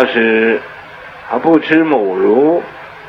师他不吃母乳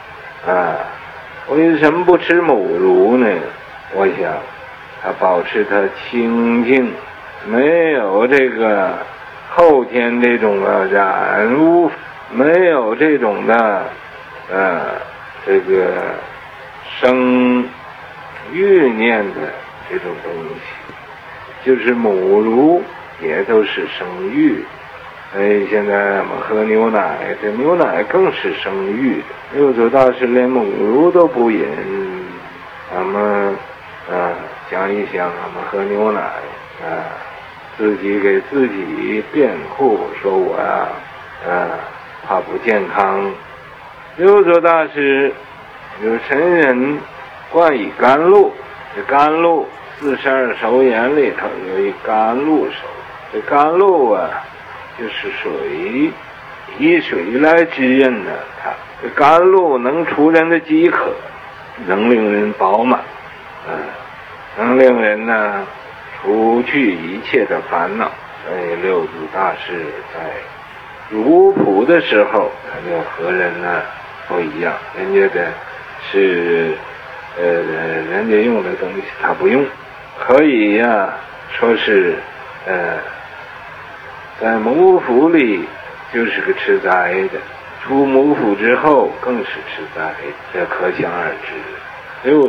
为什么不吃母乳呢？我想他保持他清净，没有这个后天这种染污，没有这种的这个生欲念的这种东西，就是母乳也都是生育。现在我们喝牛奶，这牛奶更是生育的。六祖大师连母乳都不饮，咱们想一想，我们喝牛奶自己给自己辩护，说我怕不健康。六祖大师有神人冠以甘露，这甘露42手眼里头有一甘露手，这甘露就是水，以水来滋润的它。这甘露能除人的饥渴，能令人饱满，能令人除去一切的烦恼。所以六祖大师在入谱的时候，他就和人不一样，人家的是人家用的东西他不用，可以说是在母腹里就是个吃斋的，出母腹之后更是吃斋，这可想而知。